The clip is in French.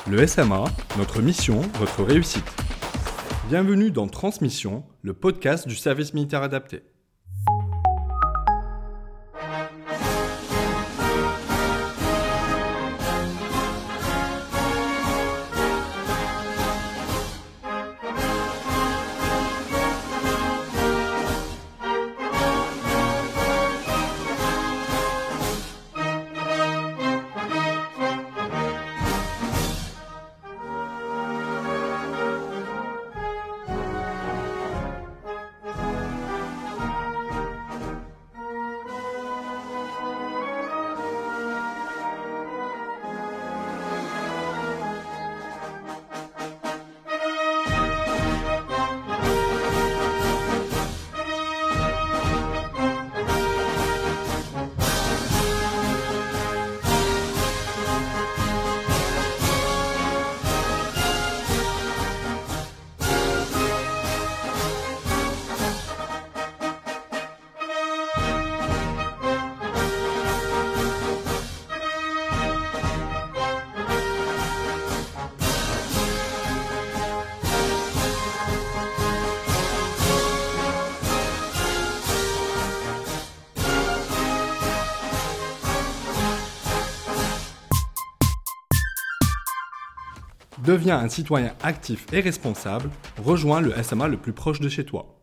Le SMA, notre mission, votre réussite. Bienvenue dans Transmission, le podcast du service militaire adapté. Deviens un citoyen actif et responsable, rejoins le SMA le plus proche de chez toi.